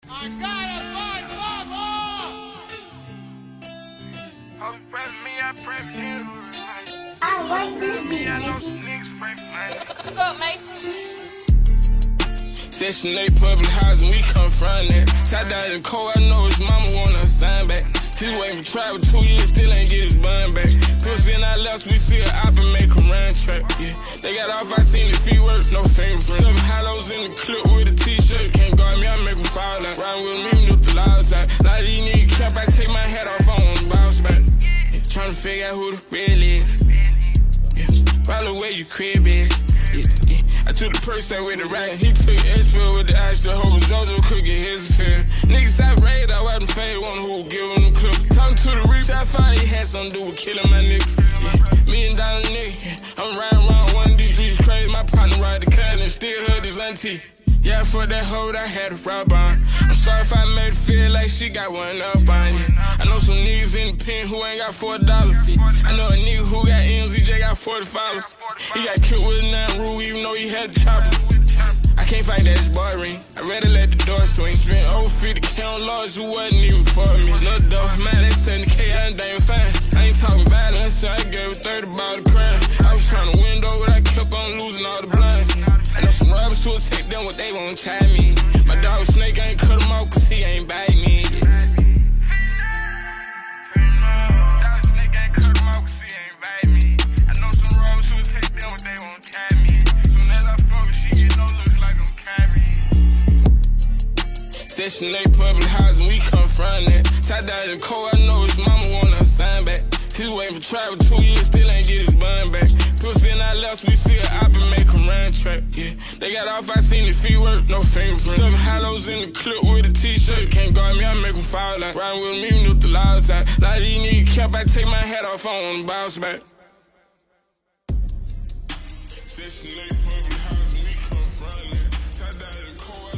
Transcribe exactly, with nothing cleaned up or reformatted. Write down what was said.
I gotta find love. Hope you pray for me, I pray for you. I like this beat. I know some niggas pray for me. What's up, Mason? Section eight public housing, we come from that. Sat down in the cold, I know his mama want her sign back. He's waiting for travel two years, still ain't get his bun back. Pussy in our laps, we see a op and make him run track. Yeah, they got off, I seen the feet work, no fingerprint. Seven hollows in the clip with a t-shirt. Can't guard me, I make him fall out. Riding with me, with the loud out. A lot of these niggas cap, I take my hat off, I want to bounce back. Yeah, trying to figure out who the real is. Yeah, follow where you crib is. Yeah, yeah. I took the purse out with the right. He took S-Fill with the ice to hope Jojo could get his fill. Niggas outraged, I wasn't fade, one who give them clips. Talking to the reach, I found he had something to do with killing my niggas. Yeah, million dollar nigga, yeah. I'm riding around one of these streets crazy. My partner ride the car and still heard his auntie. Yeah, for that hoe, I had a rob on. I'm sorry if I made it feel like she got one up on you. I know some niggas in the pen who ain't got four dollars. I know a nigga who got M's, he just got forty followers. He got killed with a nine rule, even though he had a chopper. I can't fight that his boy ring. I rather let the door swing. Spent over fifty K on laws who wasn't even for me. No dope, man, they seventy K, I ain't damn fine. I ain't talking violence, so I gave her thirty about the crime. I was trying to win though, but I kept on losing all the blinds. I know some robbers who'll take them what they won't try me. My dog Snake, I ain't cut him off cause he ain't bite me. Section eight public housing, we come from that. Sat down in the cold, I know his mama want her sign back. He's waiting for travel two years, still ain't get his bun back. Pussy in our laps, we see a op and make him run track. Yeah, they got off, I seen the feet work, no fingerprint. Seven hollows in the clip with a t-shirt. Can't guard me, I make him fall out. Riding with me, with the loud out. A lot of these niggas cap, I take my hat off, I want to bounce back. Section eight public housing, we come from that. Sat down in the cold.